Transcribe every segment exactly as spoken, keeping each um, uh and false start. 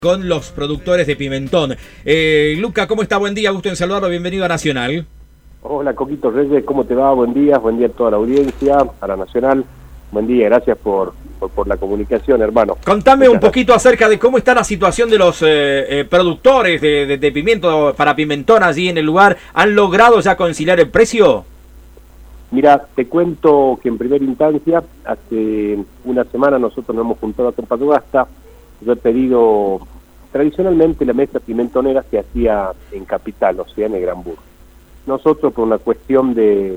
Con los productores de pimentón. Eh, Luca, ¿cómo está? Buen día, gusto en saludarlo, bienvenido a Nacional. Hola, Coquito Reyes, ¿cómo te va? Buen día, buen día a toda la audiencia, a la Nacional. Buen día, gracias por, por, por la comunicación, hermano. Contame Muchas un poquito gracias. acerca de cómo está la situación de los eh, eh, productores de, de, de pimiento para pimentón allí en el lugar. ¿Han logrado ya conciliar el precio? Mira, te cuento que en primera instancia, hace una semana nosotros nos hemos juntado acá en Antofagasta. Yo he pedido, tradicionalmente la mesa pimentonera se hacía en Capital, o sea, en el Gran Burgo. Nosotros, por una cuestión de,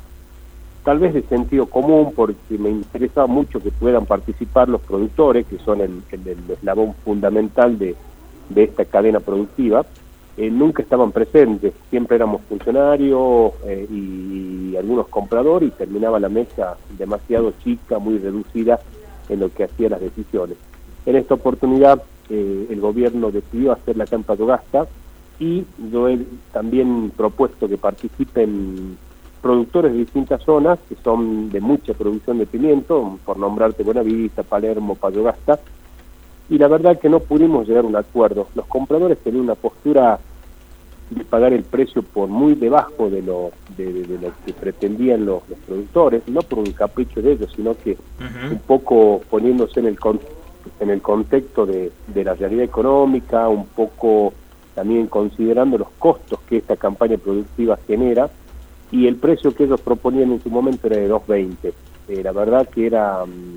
tal vez de sentido común, porque me interesaba mucho que puedan participar los productores, que son el, el, el eslabón fundamental de, de esta cadena productiva, eh, nunca estaban presentes, siempre éramos funcionarios eh, y algunos compradores, y terminaba la mesa demasiado chica, muy reducida en lo que hacía las decisiones. En esta oportunidad eh, el gobierno decidió hacer la campa de Antofagasta y yo he también propuesto que participen productores de distintas zonas que son de mucha producción de pimiento, por nombrarte Buenavista, Palermo, Antofagasta, y la verdad que no pudimos llegar a un acuerdo. Los compradores tenían una postura de pagar el precio por muy debajo de lo, de, de, de lo que pretendían los, los productores, no por un capricho de ellos, sino que uh-huh. un poco poniéndose en el contexto en el contexto de, de la realidad económica, un poco también considerando los costos que esta campaña productiva genera, y el precio que ellos proponían en su momento era de dos veinte. Eh, la verdad que era um,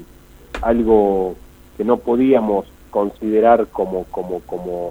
algo que no podíamos considerar como como como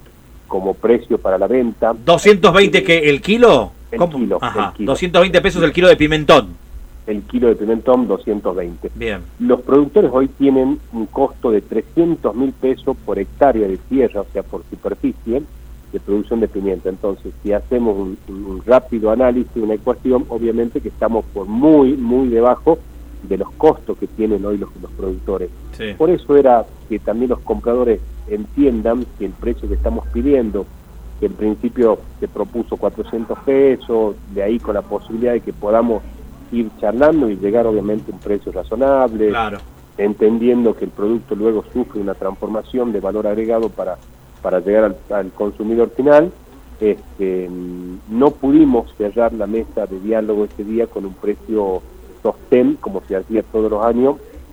como precio para la venta. ¿doscientos veinte que el kilo? El kilo, Ajá, el kilo. doscientos veinte pesos el kilo de pimentón. El kilo de pimentón, doscientos veinte. Bien. Los productores hoy tienen un costo de trescientos mil pesos por hectárea de tierra, o sea, por superficie, de producción de pimiento. Entonces, si hacemos un, un rápido análisis, una ecuación, obviamente que estamos por muy, muy debajo de los costos que tienen hoy los, los productores. Sí. Por eso era que también los compradores entiendan que el precio que estamos pidiendo, que en principio se propuso cuatrocientos pesos, de ahí con la posibilidad de que podamos ir charlando y llegar obviamente a un precio razonable, claro. entendiendo que el producto luego sufre una transformación de valor agregado para, para llegar al, al consumidor final. Este, no pudimos cerrar la mesa de diálogo ese día con un precio sostén, como se hacía todos los años,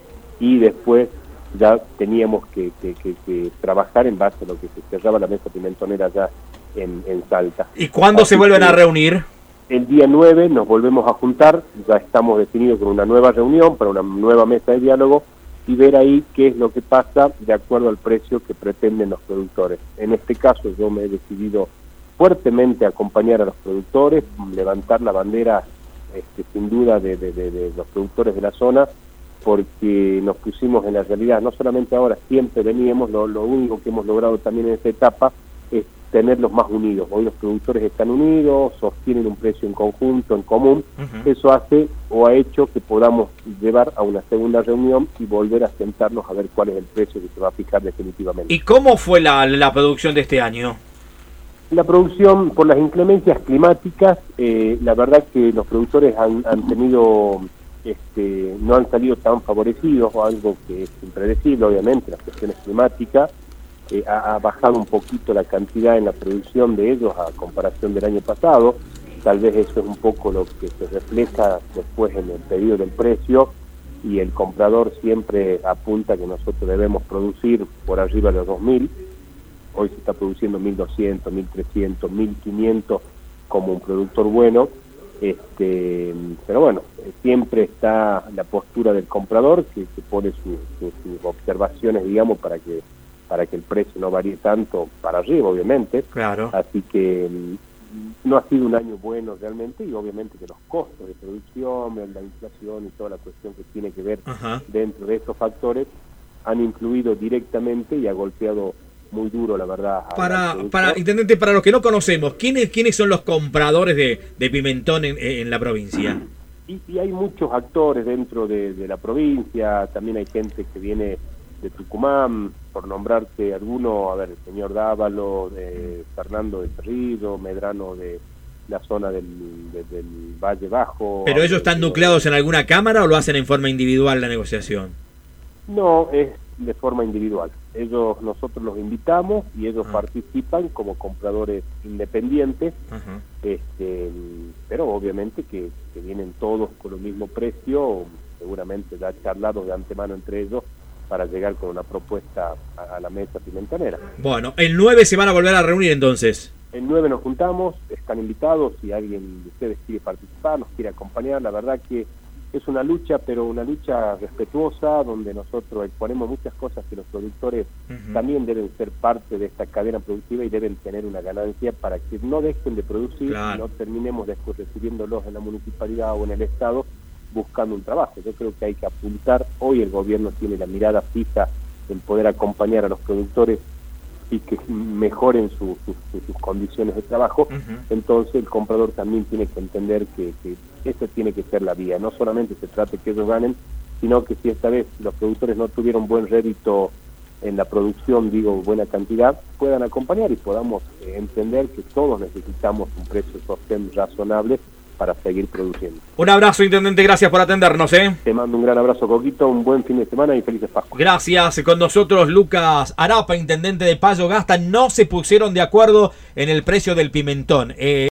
y después ya teníamos que, que, que, que trabajar en base a lo que se cerraba la mesa pimentonera allá en, en Salta. ¿Y cuándo Así se vuelven que, a reunir? El día nueve nos volvemos a juntar, ya estamos definidos con una nueva reunión para una nueva mesa de diálogo y ver ahí qué es lo que pasa de acuerdo al precio que pretenden los productores. En este caso yo me he decidido fuertemente acompañar a los productores, levantar la bandera este, sin duda de, de, de, de los productores de la zona, porque nos pusimos en la realidad, no solamente ahora, siempre veníamos, lo, lo único que hemos logrado también en esta etapa es tenerlos más unidos. Hoy los productores están unidos, sostienen un precio en conjunto, en común. Uh-huh. Eso hace o ha hecho que podamos llevar a una segunda reunión y volver a sentarnos a ver cuál es el precio que se va a fijar definitivamente. ¿Y cómo fue la, la producción de este año? La producción, por las inclemencias climáticas, eh, la verdad que los productores han, han tenido, este, no han salido tan favorecidos, o algo que es impredecible, obviamente, las cuestiones climáticas. Eh, ha, ha bajado un poquito la cantidad en la producción de ellos a comparación del año pasado. Tal vez eso es un poco lo que se refleja después en el pedido del precio, y el comprador siempre apunta que nosotros debemos producir por arriba de los dos mil. Hoy se está produciendo mil doscientos, mil trescientos, mil quinientos como un productor bueno. Este, pero bueno, siempre está la postura del comprador que, que pone sus su, su observaciones, digamos, para que para que el precio no varíe tanto para arriba, obviamente. Claro. Así que no ha sido un año bueno realmente, y obviamente que los costos de producción, la inflación y toda la cuestión que tiene que ver uh-huh. dentro de estos factores han influido directamente y ha golpeado muy duro, la verdad. Para, para intendente, para los que no conocemos, ¿quiénes, quiénes son los compradores de, de pimentón en, en la provincia? Y, y hay muchos actores dentro de, de la provincia, también hay gente que viene de Tucumán, por nombrarte alguno, a ver, el señor Dávalo, de Fernando de Cerrillo, Medrano de la zona del, de, del Valle Bajo. ¿Pero ellos están nucleados en alguna cámara o lo hacen en forma individual la negociación? No, es de forma individual. ellos, nosotros los invitamos y ellos uh-huh. participan como compradores independientes, uh-huh. este, pero obviamente que, que vienen todos con el mismo precio, seguramente ya charlados de antemano entre ellos para llegar con una propuesta a, a la mesa pimentonera. Bueno, el nueve se van a volver a reunir entonces. El nueve nos juntamos, están invitados, si alguien de ustedes quiere participar, nos quiere acompañar, la verdad que es una lucha, pero una lucha respetuosa, donde nosotros exponemos muchas cosas que los productores uh-huh. también deben ser parte de esta cadena productiva y deben tener una ganancia para que no dejen de producir, claro. y no terminemos después recibiéndolos en la municipalidad o en el Estado buscando un trabajo. Yo creo que hay que apuntar, hoy el gobierno tiene la mirada fija en poder acompañar a los productores y que mejoren su, su, su, sus condiciones de trabajo, uh-huh. entonces el comprador también tiene que entender que, que esa tiene que ser la vía, no solamente se trata de que ellos ganen, sino que si esta vez los productores no tuvieron buen rédito en la producción, digo, buena cantidad, puedan acompañar y podamos eh, entender que todos necesitamos un precio sostén razonable para seguir produciendo. Un abrazo, intendente, gracias por atendernos, ¿eh? Te mando un gran abrazo, Coquito, un buen fin de semana y felices Pascuas. Gracias. Con nosotros Lucas Arapa, intendente de Payo Gasta. No se pusieron de acuerdo en el precio del pimentón. Eh...